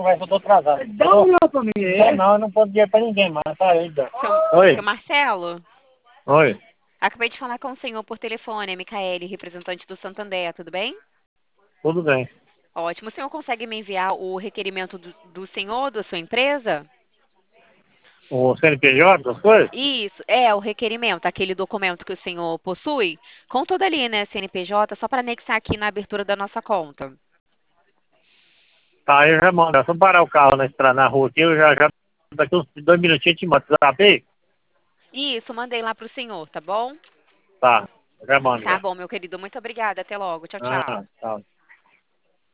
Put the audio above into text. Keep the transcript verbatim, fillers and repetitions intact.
conversa, eu tô atrasado. Dá um não pra mim, é? Não, eu não posso dizer pra ninguém, mas tá aí. Seu, Oi. seu Marcelo, Oi. acabei de falar com o senhor por telefone, é Micaele, representante do Santander, tudo bem? Tudo bem. Ótimo. O senhor consegue me enviar o requerimento do, do senhor, da sua empresa? O C N P J, as coisas? Isso, é o requerimento, aquele documento que o senhor possui, com toda ali, né, C N P J, só para anexar aqui na abertura da nossa conta. Tá, eu já mando. É só parar o carro na estrada, na rua aqui, eu já, já daqui uns dois minutinhos eu te mando. Sabe? Isso, mandei lá para o senhor, tá bom? Tá, eu já mando Tá já. bom, meu querido, muito obrigada, até logo, tchau, tchau. Ah, tá.